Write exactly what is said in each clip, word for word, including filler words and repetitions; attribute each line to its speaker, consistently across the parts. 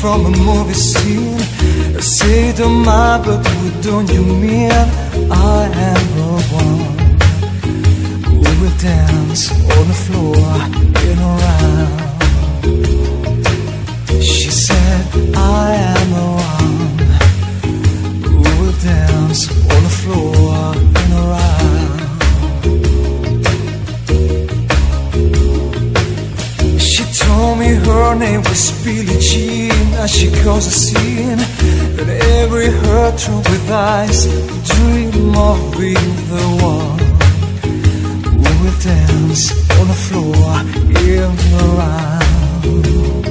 Speaker 1: from a movie scene. I say to my, but what don't you mean? I am the one who will dance on the floor in a round. She said, I am the one who will dance on the floor in a round. She told me her name was Billie Jean. As she caused a scene that every hurt through with eyes dream of being the one who will dance on the floor in the round.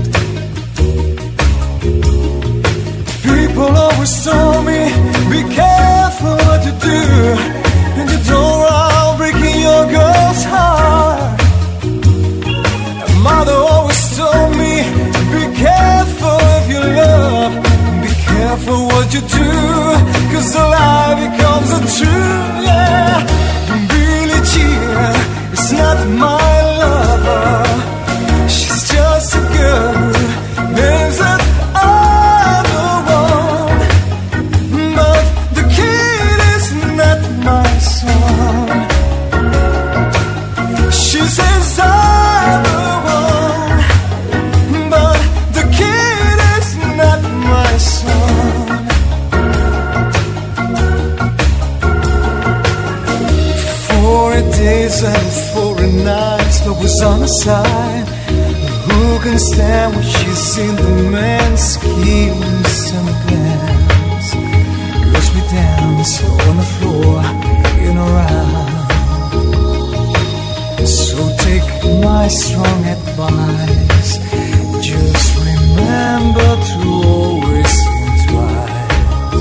Speaker 1: People always told me, be careful what you do, and you don't run breaking your girl's heart. And mother always told me, be careful if you love, be careful what you do, cause the lie becomes a truth, yeah. Billie Jean is not my lover, she's just a girl who names it other one. But the kid is not my son. She says I'm the one, but the kid is not my son. Forty days and forty nights, love was on her side. Who can stand when she's seen the man's schemes and plans? Cause we dance on the floor in a round. So take my strong advice, just remember to always think twice.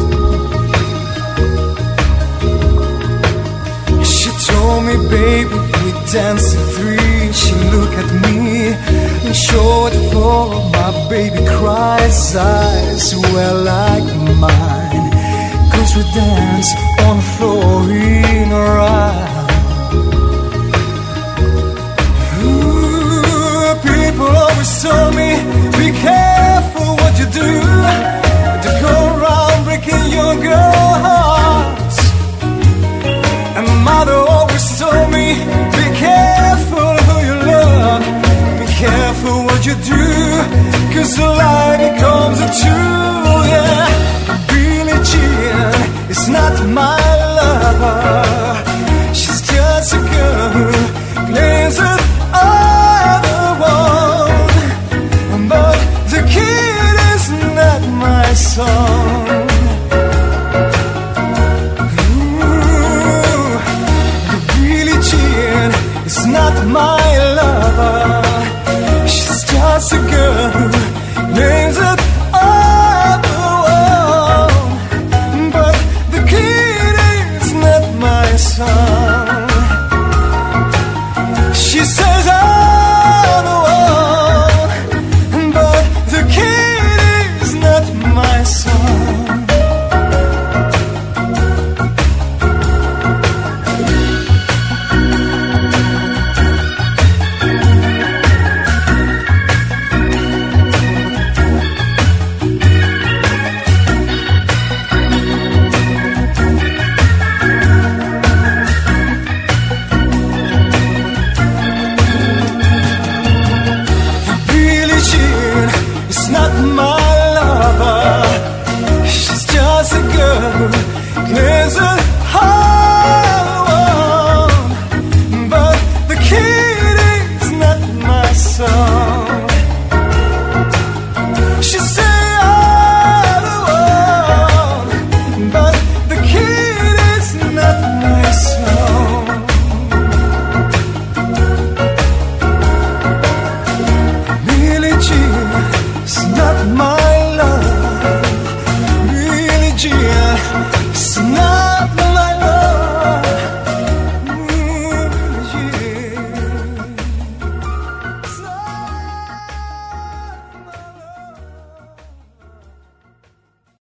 Speaker 1: She told me, baby, we dance at three. She looked at me and showed for my baby cries. Eyes were like mine, cause we dance on the floor in a round. People always told me, be careful what you do, to go around breaking your girl's heart. And mother always told me, be careful who you love, be careful what you do, cause the lie becomes a truth.